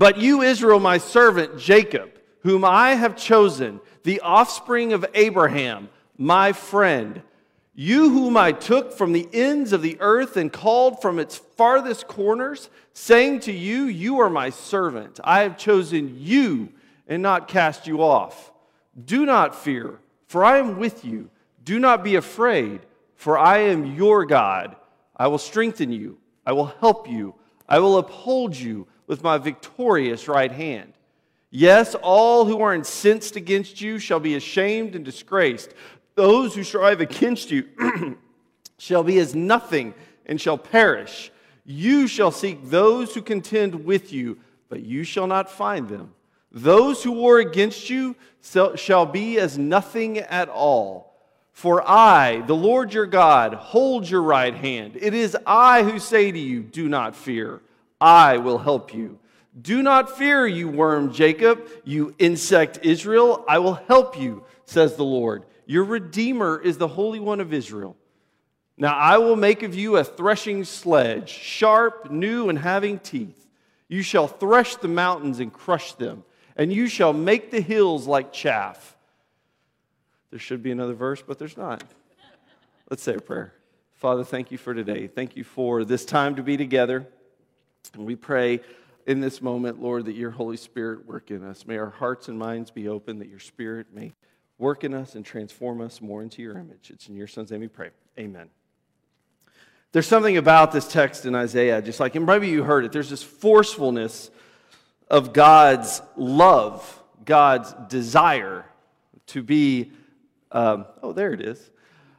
But you, Israel, my servant, Jacob, whom I have chosen, the offspring of Abraham, my friend, you whom I took from the ends of the earth and called from its farthest corners, saying to you, you are my servant. I have chosen you and not cast you off. Do not fear, for I am with you. Do not be afraid, for I am your God. I will strengthen you. I will help you. I will uphold you with my victorious right hand. Yes, all who are incensed against you shall be ashamed and disgraced. Those who strive against you shall be as nothing and shall perish. You shall seek those who contend with you, but you shall not find them. Those who war against you shall be as nothing at all. For I, the Lord your God, hold your right hand. It is I who say to you, do not fear. I will help you. Do not fear, you worm Jacob, you insect Israel. I will help you, says the Lord. Your Redeemer is the Holy One of Israel. Now I will make of you a threshing sledge, sharp, new, and having teeth. You shall thresh the mountains and crush them, and you shall make the hills like chaff. There should be another verse, but there's not. Let's say a prayer. Father, thank you for today. Thank you for this time to be together. And we pray in this moment, Lord, that your Holy Spirit work in us. May our hearts and minds be open, that your Spirit may work in us and transform us more into your image. It's in your Son's name we pray. Amen. There's something about this text in Isaiah, just like, and maybe you heard it, there's this forcefulness of God's love, God's desire to be, there it is,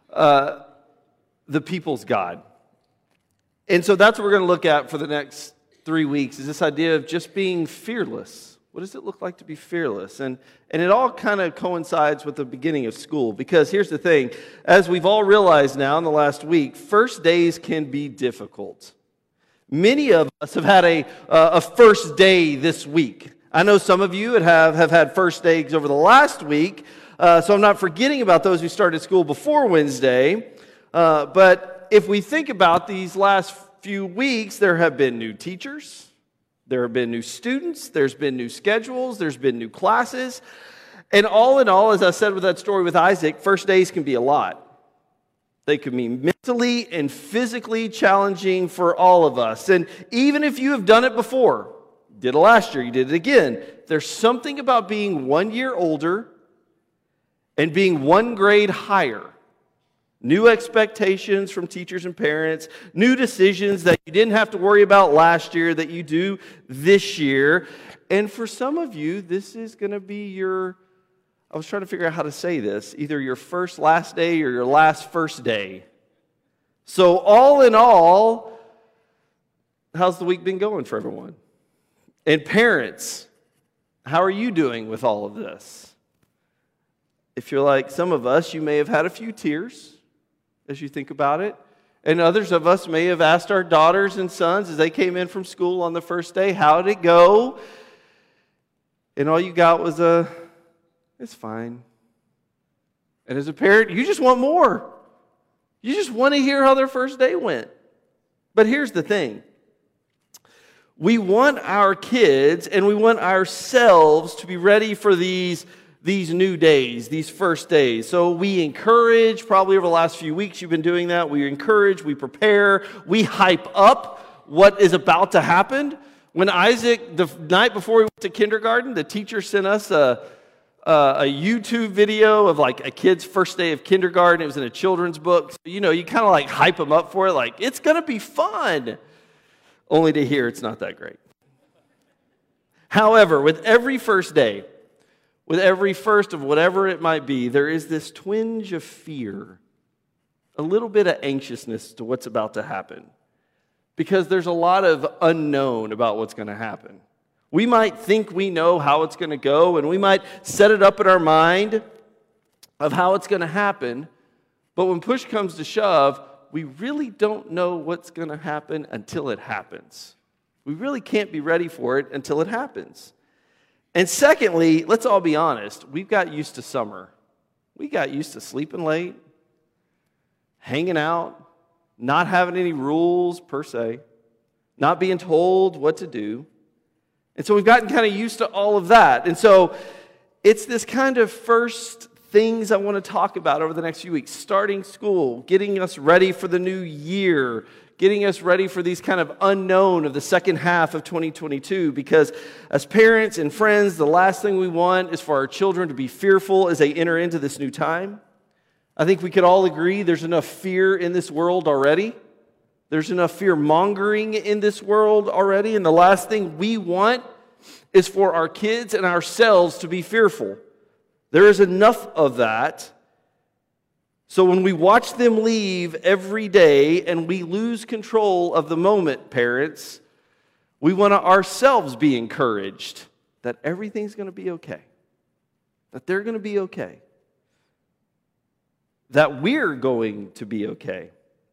the people's God. And so that's what we're going to look at for the next 3 weeks, is this idea of just being fearless. What does it look like to be fearless? And it all kind of coincides with the beginning of school, because here's the thing. As we've all realized now in the last week, first days can be difficult. Many of us have had a first day this week. I know some of you have had first days over the last week, so I'm not forgetting about those who started school before Wednesday. But if we think about these last few weeks, there have been new teachers. There have been new students, there's been new schedules, there's been new classes. And all in all, as I said with that story with Isaac, first days can be a lot. They can be mentally and physically challenging for all of us. And even if you have done it before, you did it last year, you did it again, there's something about being 1 year older and being 1 grade higher. New expectations from teachers and parents, new decisions that you didn't have to worry about last year that you do this year. And for some of you, this is going to be I was trying to figure out how to say this, either your first last day or your last first day. So all in all, how's the week been going for everyone? And parents, how are you doing with all of this? If you're like some of us, you may have had a few tears as you think about it. And others of us may have asked our daughters and sons as they came in from school on the first day, how did it go? And all you got was it's fine. And as a parent, you just want more. You just want to hear how their first day went. But here's the thing. We want our kids and we want ourselves to be ready for these new days, these first days. So we encourage, probably over the last few weeks you've been doing that, we encourage, we prepare, we hype up what is about to happen. When Isaac, the night before we went to kindergarten, the teacher sent us a YouTube video of like a kid's first day of kindergarten. It was in a children's book. So, you kind of like hype them up for it, like, it's going to be fun. Only to hear it's not that great. However, with every first day, with every first of whatever it might be, there is this twinge of fear, a little bit of anxiousness to what's about to happen, because there's a lot of unknown about what's going to happen. We might think we know how it's going to go, and we might set it up in our mind of how it's going to happen, but when push comes to shove, we really don't know what's going to happen until it happens. We really can't be ready for it until it happens. And secondly, let's all be honest, we've got used to summer. We got used to sleeping late, hanging out, not having any rules per se, not being told what to do. And so we've gotten kind of used to all of that. And so it's this kind of first things I want to talk about over the next few weeks. Starting school, getting us ready for the new year, getting us ready for these kind of unknown of the second half of 2022. Because as parents and friends, the last thing we want is for our children to be fearful as they enter into this new time. I think we could all agree there's enough fear in this world already. There's enough fear-mongering in this world already. And the last thing we want is for our kids and ourselves to be fearful. There is enough of that. So when we watch them leave every day and we lose control of the moment, parents, we want to ourselves be encouraged that everything's going to be okay. That they're going to be okay. That we're going to be okay.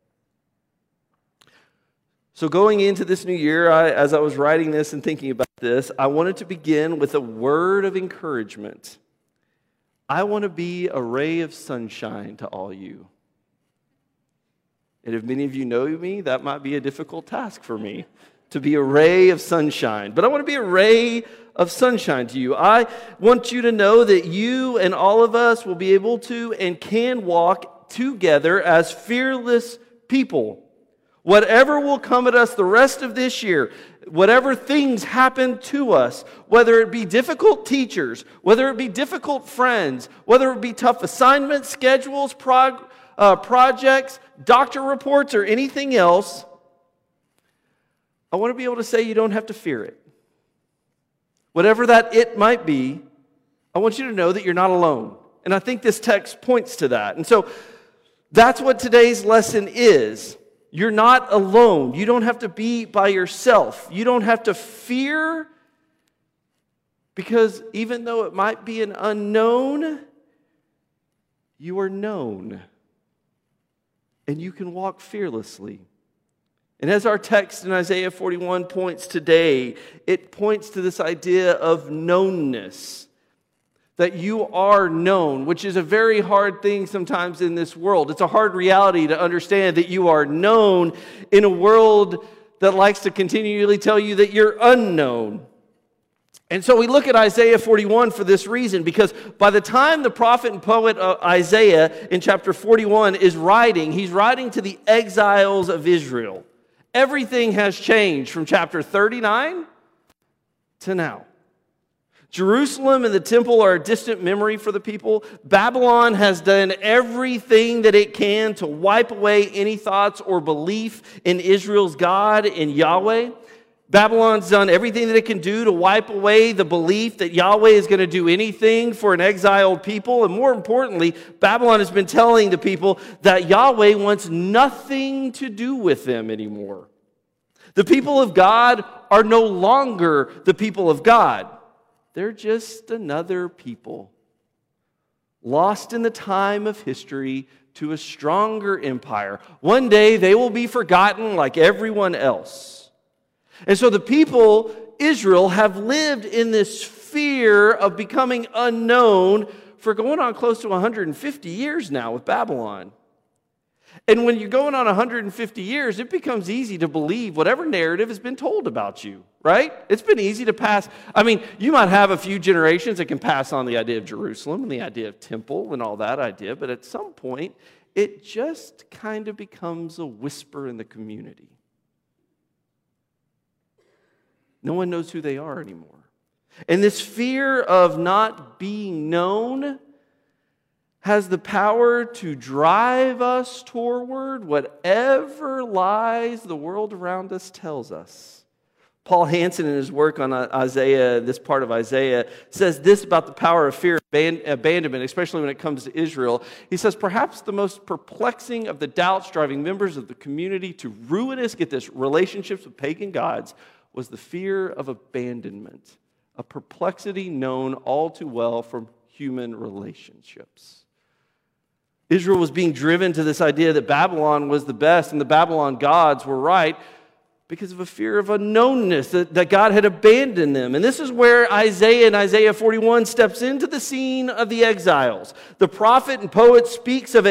So going into this new year, as I was writing this and thinking about this, I wanted to begin with a word of encouragement. I want to be a ray of sunshine to all you. And if many of you know me, that might be a difficult task for me, to be a ray of sunshine. But I want to be a ray of sunshine to you. I want you to know that you and all of us will be able to and can walk together as fearless people. Whatever will come at us the rest of this year, whatever things happen to us, whether it be difficult teachers, whether it be difficult friends, whether it be tough assignments, schedules, projects, doctor reports, or anything else, I want to be able to say you don't have to fear it. Whatever that it might be, I want you to know that you're not alone. And I think this text points to that. And so that's what today's lesson is. You're not alone. You don't have to be by yourself. You don't have to fear, because even though it might be an unknown, you are known. And you can walk fearlessly. And as our text in Isaiah 41 points today, it points to this idea of knownness. That you are known, which is a very hard thing sometimes in this world. It's a hard reality to understand that you are known in a world that likes to continually tell you that you're unknown. And so we look at Isaiah 41 for this reason, because by the time the prophet and poet Isaiah in chapter 41 is writing, he's writing to the exiles of Israel. Everything has changed from chapter 39 to now. Jerusalem and the temple are a distant memory for the people. Babylon has done everything that it can to wipe away any thoughts or belief in Israel's God, in Yahweh. Babylon's done everything that it can do to wipe away the belief that Yahweh is going to do anything for an exiled people. And more importantly, Babylon has been telling the people that Yahweh wants nothing to do with them anymore. The people of God are no longer the people of God. They're just another people, lost in the time of history to a stronger empire. One day they will be forgotten like everyone else. And so the people, Israel, have lived in this fear of becoming unknown for going on close to 150 years now with Babylon. And when you're going on 150 years, it becomes easy to believe whatever narrative has been told about you, right? It's been easy to pass. I mean, you might have a few generations that can pass on the idea of Jerusalem and the idea of temple and all that idea, but at some point, it just kind of becomes a whisper in the community. No one knows who they are anymore. And this fear of not being known has the power to drive us toward whatever lies the world around us tells us. Paul Hansen, in his work on Isaiah, this part of Isaiah, says this about the power of fear and abandonment, especially when it comes to Israel. He says, perhaps the most perplexing of the doubts driving members of the community to ruinous, get this, relationships with pagan gods was the fear of abandonment, a perplexity known all too well from human relationships. Israel was being driven to this idea that Babylon was the best and the Babylon gods were right because of a fear of unknownness, that God had abandoned them. And this is where Isaiah in Isaiah 41 steps into the scene of the exiles. The prophet and poet speaks of a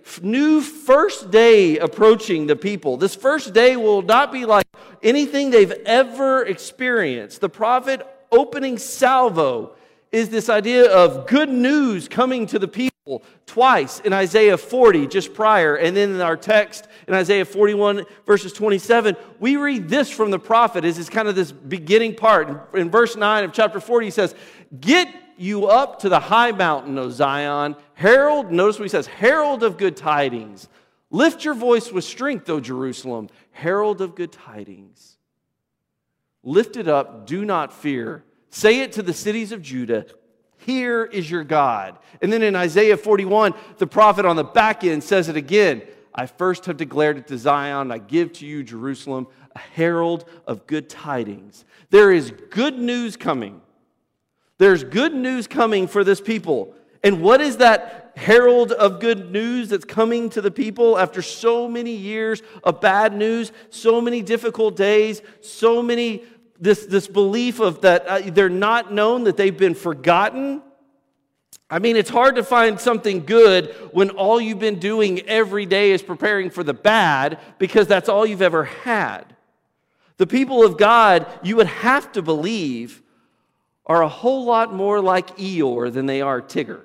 new first day approaching the people. This first day will not be like anything they've ever experienced. The prophet opening salvo is this idea of good news coming to the people twice in Isaiah 40 just prior, and then in our text in Isaiah 41 verses 27, we read this from the prophet as is kind of this beginning part. In verse 9 of chapter 40, he says, "Get you up to the high mountain, O Zion, herald," notice what he says, "herald of good tidings. Lift your voice with strength, O Jerusalem, herald of good tidings. Lift it up, do not fear. Say it to the cities of Judah, here is your God." And then in Isaiah 41, the prophet on the back end says it again. "I first have declared it to Zion, I give to you, Jerusalem, a herald of good tidings." There is good news coming. There's good news coming for this people. And what is that herald of good news that's coming to the people after so many years of bad news, so many difficult days, so many this belief of that they're not known, that they've been forgotten? I mean, it's hard to find something good when all you've been doing every day is preparing for the bad, because that's all you've ever had. The people of God, you would have to believe, are a whole lot more like Eeyore than they are Tigger.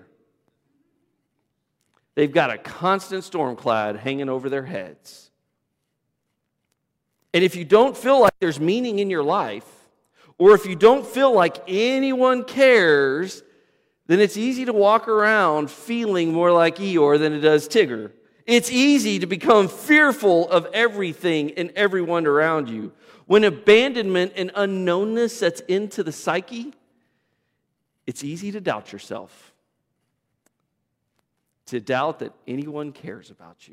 They've got a constant storm cloud hanging over their heads. And if you don't feel like there's meaning in your life, or if you don't feel like anyone cares, then it's easy to walk around feeling more like Eeyore than it does Tigger. It's easy to become fearful of everything and everyone around you. When abandonment and unknownness sets into the psyche, it's easy to doubt yourself, to doubt that anyone cares about you.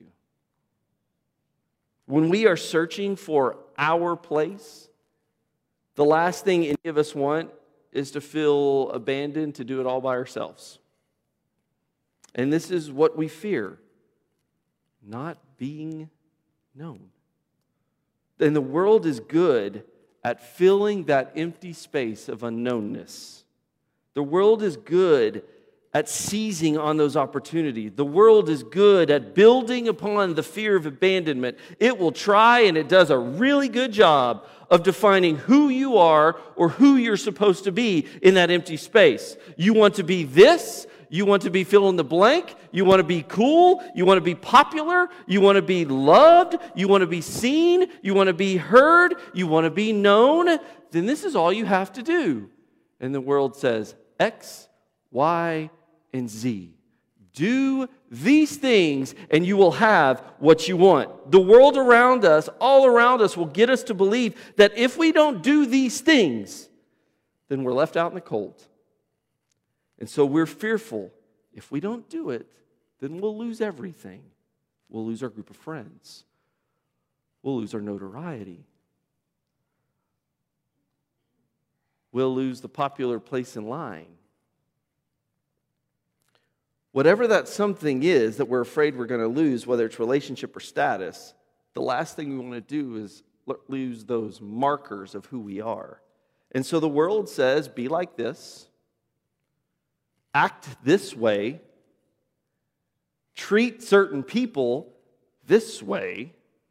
When we are searching for our place, the last thing any of us want is to feel abandoned, to do it all by ourselves. And this is what we fear, not being known. And the world is good at filling that empty space of unknownness. The world is good at seizing on those opportunities. The world is good at building upon the fear of abandonment. It will try, and it does a really good job of defining who you are or who you're supposed to be in that empty space. You want to be this, you want to be fill in the blank, you want to be cool, you want to be popular, you want to be loved, you want to be seen, you want to be heard, you want to be known, then this is all you have to do. And the world says, X, Y, and Z. Do these things and you will have what you want. The world around us, all around us, will get us to believe that if we don't do these things, then we're left out in the cold. And so we're fearful. If we don't do it, then we'll lose everything. We'll lose our group of friends. We'll lose our notoriety. We'll lose the popular place in line. Whatever that something is that we're afraid we're going to lose, whether it's relationship or status, the last thing we want to do is lose those markers of who we are. And so the world says, be like this, act this way, treat certain people this way.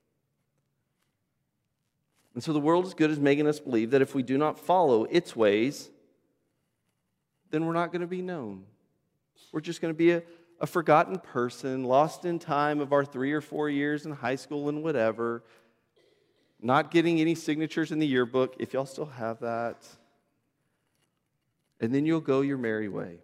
And so the world is good as making us believe that if we do not follow its ways, then we're not going to be known. We're just going to be a forgotten person, lost in time of our 3 or 4 years in high school and whatever, not getting any signatures in the yearbook, if y'all still have that. And then you'll go your merry way.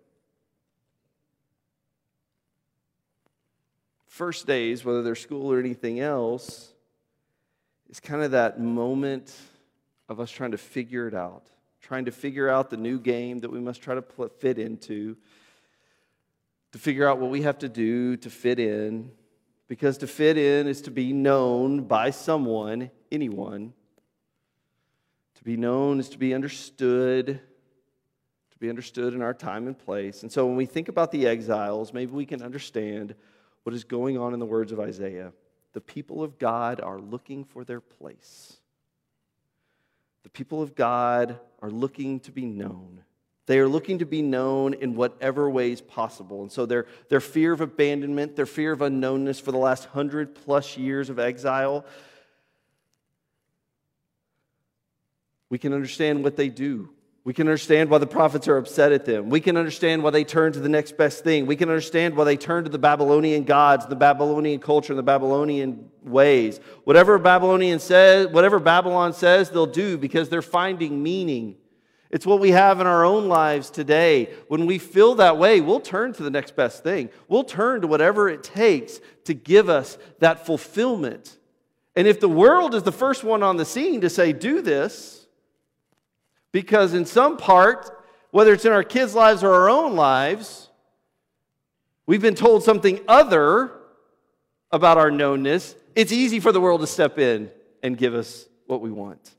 First days, whether they're school or anything else, is kind of that moment of us trying to figure it out, trying to figure out the new game that we must try to fit into, to figure out what we have to do to fit in, because to fit in is to be known by someone, anyone. To be known is to be understood in our time and place. And so when we think about the exiles, maybe we can understand what is going on in the words of Isaiah. The people of God are looking for their place. The people of God are looking to be known. They are looking to be known in whatever ways possible. And so their fear of abandonment, their fear of unknownness for the last 100+ years of exile, we can understand what they do. We can understand why the prophets are upset at them. We can understand why they turn to the next best thing. We can understand why they turn to the Babylonian gods, the Babylonian culture, and the Babylonian ways. Whatever Babylon says, they'll do because they're finding meaning. It's what we have in our own lives today. When we feel that way, we'll turn to the next best thing. We'll turn to whatever it takes to give us that fulfillment. And if the world is the first one on the scene to say, do this, because in some part, whether it's in our kids' lives or our own lives, we've been told something other about our knownness, it's easy for the world to step in and give us what we want.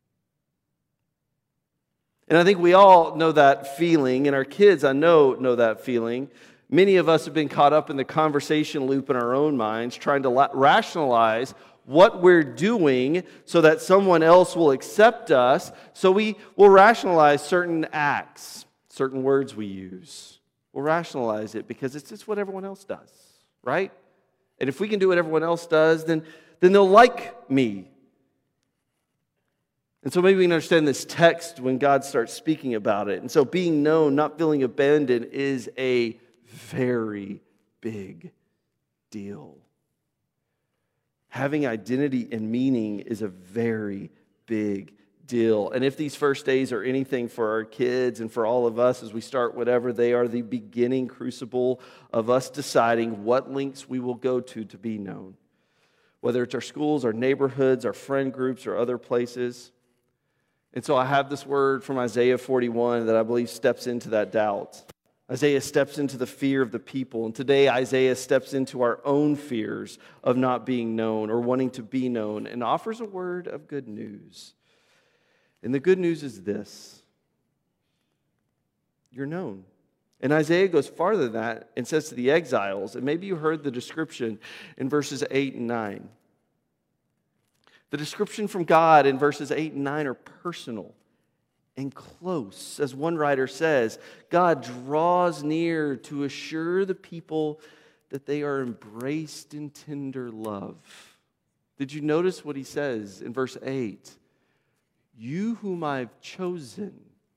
And I think we all know that feeling, and our kids, I know that feeling. Many of us have been caught up in the conversation loop in our own minds, trying to rationalize what we're doing so that someone else will accept us. So we will rationalize certain acts, certain words we use. We'll rationalize it because it's just what everyone else does, right? And if we can do what everyone else does, then they'll like me. And so maybe we can understand this text when God starts speaking about it. And so being known, not feeling abandoned, is a very big deal. Having identity and meaning is a very big deal. And if these first days are anything for our kids and for all of us as we start whatever, they are the beginning crucible of us deciding what lengths we will go to be known. Whether it's our schools, our neighborhoods, our friend groups, or other places. And so I have this word from Isaiah 41 that I believe steps into that doubt. Isaiah steps into the fear of the people. And today Isaiah steps into our own fears of not being known or wanting to be known and offers a word of good news. And the good news is this: you're known. And Isaiah goes farther than that and says to the exiles, and maybe you heard the description in verses 8 and 9. The description from God in verses 8 and 9 are personal and close. As one writer says, God draws near to assure the people that they are embraced in tender love. Did you notice what he says in verse 8? You whom I've chosen,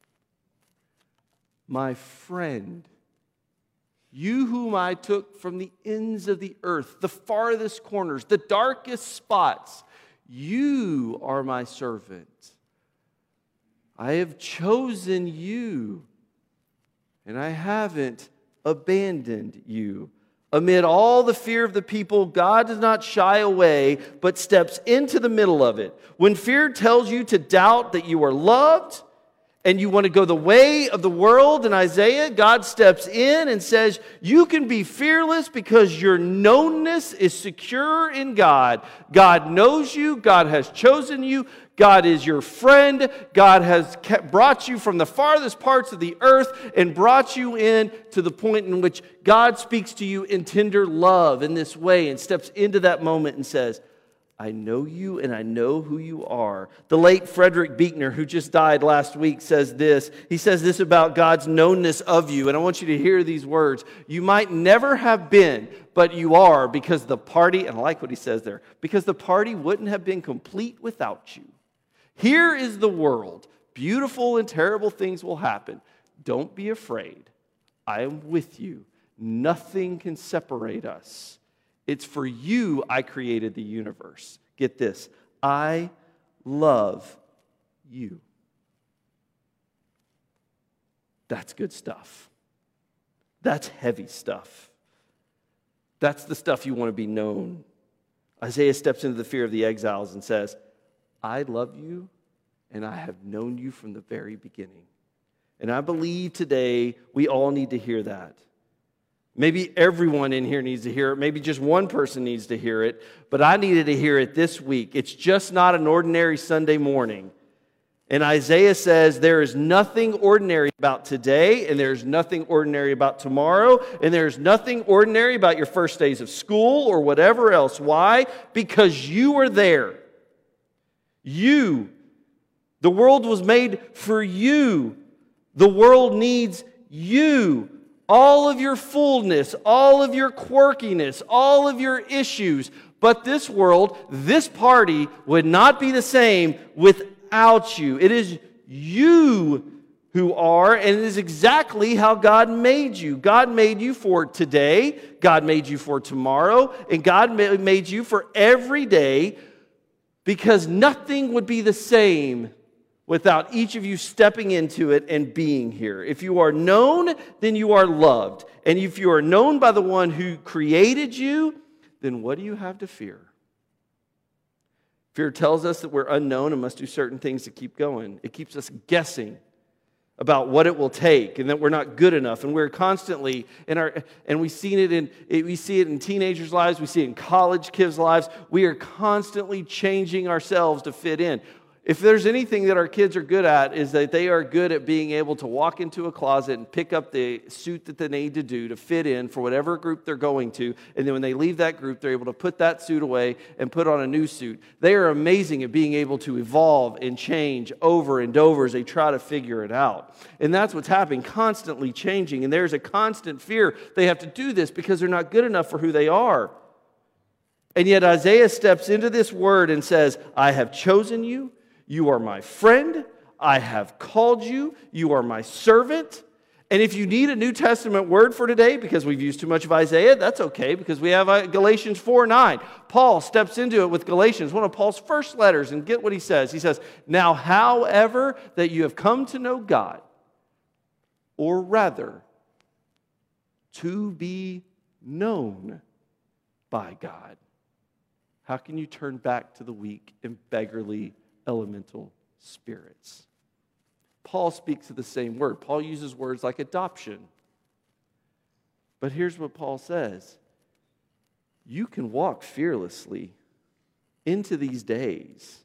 my friend, you whom I took from the ends of the earth, the farthest corners, the darkest spots, you are my servant. I have chosen you, and I haven't abandoned you. Amid all the fear of the people, God does not shy away, but steps into the middle of it. When fear tells you to doubt that you are loved, and you want to go the way of the world in Isaiah, God steps in and says, you can be fearless because your knownness is secure in God. God knows you. God has chosen you. God is your friend. God has brought you from the farthest parts of the earth and brought you in to the point in which God speaks to you in tender love in this way and steps into that moment and says, I know you and I know who you are. The late Frederick Buechner, who just died last week, says this. He says this about God's knownness of you, and I want you to hear these words. You might never have been, but you are, because the party, and I like what he says there, because the party wouldn't have been complete without you. Here is the world. Beautiful and terrible things will happen. Don't be afraid. I am with you. Nothing can separate us. It's for you I created the universe. Get this. I love you. That's good stuff. That's heavy stuff. That's the stuff you want to be known. Isaiah steps into the fear of the exiles and says, I love you and I have known you from the very beginning. And I believe today we all need to hear that. Maybe everyone in here needs to hear it. Maybe just one person needs to hear it. But I needed to hear it this week. It's just not an ordinary Sunday morning. And Isaiah says there is nothing ordinary about today, and there's nothing ordinary about tomorrow, and there's nothing ordinary about your first days of school or whatever else. Why? Because you are there. You. The world was made for you. The world needs you. All of your fullness, all of your quirkiness, all of your issues. But this world, this party would not be the same without you. It is you who are, and it is exactly how God made you. God made you for today, God made you for tomorrow, and God made you for every day, because nothing would be the same without each of you stepping into it and being here. If you are known, then you are loved. And if you are known by the one who created you, then what do you have to fear? Fear tells us that we're unknown and must do certain things to keep going. It keeps us guessing about what it will take, and that we're not good enough, and we're constantly and we see it in teenagers' lives, we see it in college kids' lives. We are constantly changing ourselves to fit in. If there's anything that our kids are good at, is that they are good at being able to walk into a closet and pick up the suit that they need to do to fit in for whatever group they're going to, and then when they leave that group, they're able to put that suit away and put on a new suit. They are amazing at being able to evolve and change over and over as they try to figure it out. And that's what's happening, constantly changing, and there's a constant fear they have to do this because they're not good enough for who they are. And yet Isaiah steps into this word and says, I have chosen you. You are my friend. I have called you. You are my servant. And if you need a New Testament word for today, because we've used too much of Isaiah, that's okay, because we have Galatians 4:9. Paul steps into it with Galatians, one of Paul's first letters, and get what he says. He says, now, however, that you have come to know God, or rather, to be known by God, how can you turn back to the weak and beggarly elemental spirits? Paul speaks to the same word. Paul uses words like adoption. But here's what Paul says. You can walk fearlessly into these days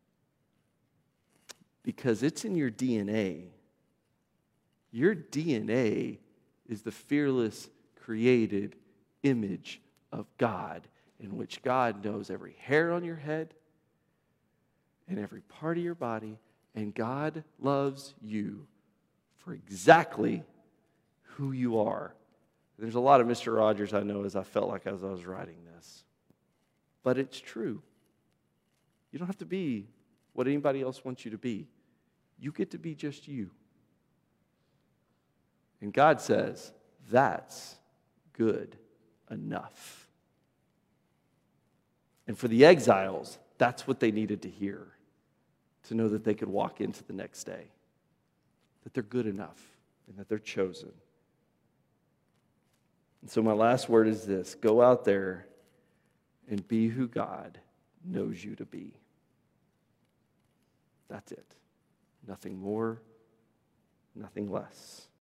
because it's in your DNA. Your DNA is the fearless, created image of God, in which God knows every hair on your head and every part of your body, and God loves you for exactly who you are. There's a lot of Mr. Rogers I know as I felt like as I was writing this. But it's true. You don't have to be what anybody else wants you to be. You get to be just you. And God says, that's good enough. And for the exiles, that's what they needed to hear, to know that they could walk into the next day, that they're good enough and that they're chosen. And so my last word is this: go out there and be who God knows you to be. That's it. Nothing more, nothing less.